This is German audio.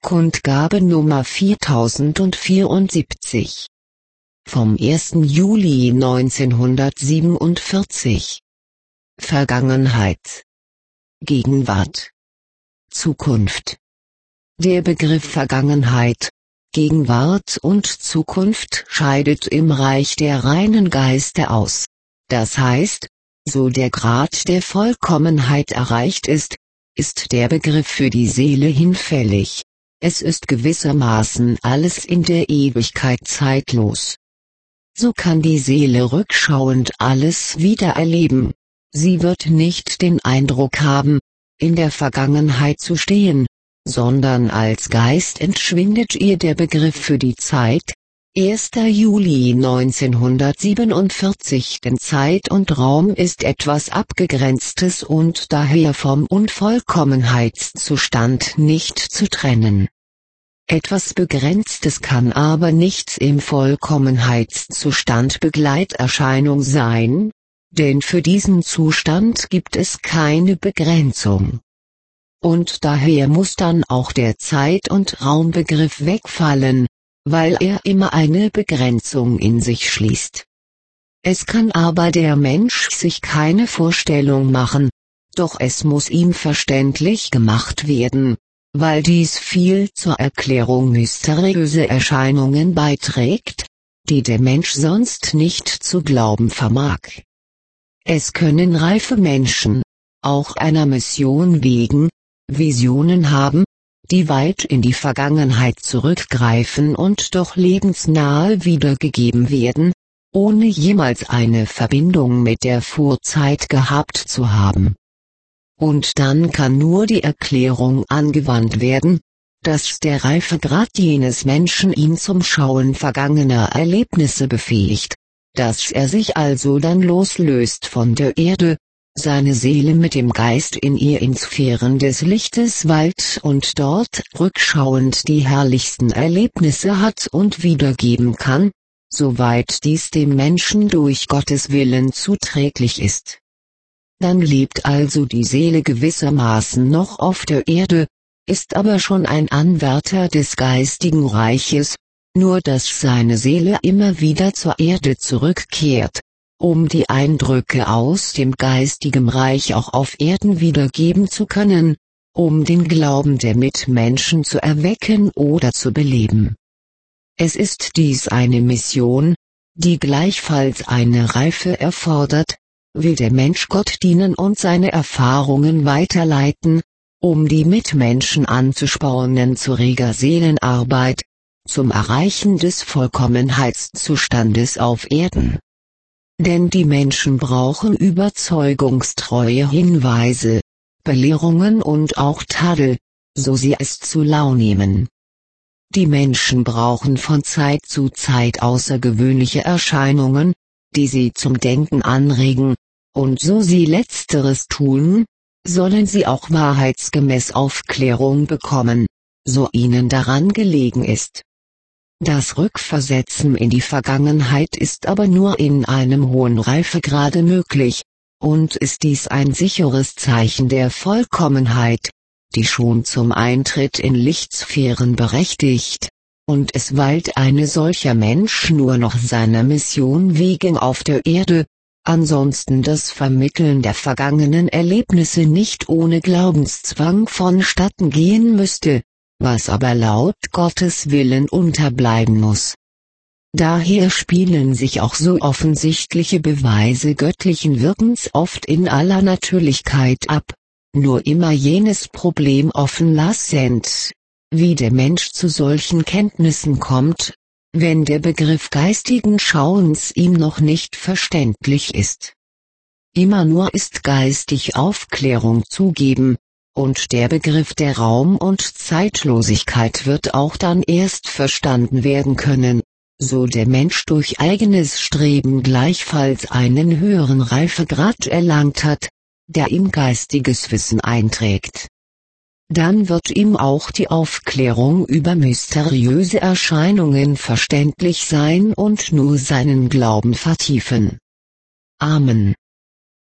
Kundgabe Nummer 4074. Vom 1. Juli 1947. Vergangenheit, Gegenwart, Zukunft. Der Begriff Vergangenheit, Gegenwart und Zukunft scheidet im Reich der reinen Geister aus. Das heißt, so der Grad der Vollkommenheit erreicht ist, ist der Begriff für die Seele hinfällig. Es ist gewissermaßen alles in der Ewigkeit zeitlos. So kann die Seele rückschauend alles wieder erleben. Sie wird nicht den Eindruck haben, in der Vergangenheit zu stehen, sondern als Geist entschwindet ihr der Begriff für die Zeit. 1. Juli 1947. Denn Zeit und Raum ist etwas Abgegrenztes und daher vom Unvollkommenheitszustand nicht zu trennen. Etwas Begrenztes kann aber nicht im Vollkommenheitszustand Begleiterscheinung sein, denn für diesen Zustand gibt es keine Begrenzung. Und daher muss dann auch der Zeit- und Raumbegriff wegfallen, weil er immer eine Begrenzung in sich schließt. Es kann aber der Mensch sich keine Vorstellung machen, doch es muss ihm verständlich gemacht werden, weil dies viel zur Erklärung mysteriöser Erscheinungen beiträgt, die der Mensch sonst nicht zu glauben vermag. Es können reife Menschen, auch einer Mission wegen, Visionen haben, die weit in die Vergangenheit zurückgreifen und doch lebensnahe wiedergegeben werden, ohne jemals eine Verbindung mit der Vorzeit gehabt zu haben. Und dann kann nur die Erklärung angewandt werden, dass der Reifegrad jenes Menschen ihn zum Schauen vergangener Erlebnisse befähigt, dass er sich also dann loslöst von der Erde, seine Seele mit dem Geist in ihr in Sphären des Lichtes weilt und dort rückschauend die herrlichsten Erlebnisse hat und wiedergeben kann, soweit dies dem Menschen durch Gottes Willen zuträglich ist. Dann lebt also die Seele gewissermaßen noch auf der Erde, ist aber schon ein Anwärter des geistigen Reiches, nur dass seine Seele immer wieder zur Erde zurückkehrt, um die Eindrücke aus dem geistigen Reich auch auf Erden wiedergeben zu können, um den Glauben der Mitmenschen zu erwecken oder zu beleben. Es ist dies eine Mission, die gleichfalls eine Reife erfordert. Will der Mensch Gott dienen und seine Erfahrungen weiterleiten, um die Mitmenschen anzuspornen zu reger Seelenarbeit, zum Erreichen des Vollkommenheitszustandes auf Erden. Denn die Menschen brauchen überzeugungstreue Hinweise, Belehrungen und auch Tadel, so sie es zu lau nehmen. Die Menschen brauchen von Zeit zu Zeit außergewöhnliche Erscheinungen, die sie zum Denken anregen, und so sie Letzteres tun, sollen sie auch wahrheitsgemäß Aufklärung bekommen, so ihnen daran gelegen ist. Das Rückversetzen in die Vergangenheit ist aber nur in einem hohen Reifegrade möglich, und ist dies ein sicheres Zeichen der Vollkommenheit, die schon zum Eintritt in Lichtsphären berechtigt, und es weilt ein solcher Mensch nur noch seiner Mission wegen auf der Erde, ansonsten das Vermitteln der vergangenen Erlebnisse nicht ohne Glaubenszwang vonstatten gehen müsste, was aber laut Gottes Willen unterbleiben muss. Daher spielen sich auch so offensichtliche Beweise göttlichen Wirkens oft in aller Natürlichkeit ab, nur immer jenes Problem offen lassend, wie der Mensch zu solchen Kenntnissen kommt, wenn der Begriff geistigen Schauens ihm noch nicht verständlich ist. Immer nur ist geistig Aufklärung zugeben, und der Begriff der Raum- und Zeitlosigkeit wird auch dann erst verstanden werden können, so der Mensch durch eigenes Streben gleichfalls einen höheren Reifegrad erlangt hat, der ihm geistiges Wissen einträgt. Dann wird ihm auch die Aufklärung über mysteriöse Erscheinungen verständlich sein und nur seinen Glauben vertiefen. Amen.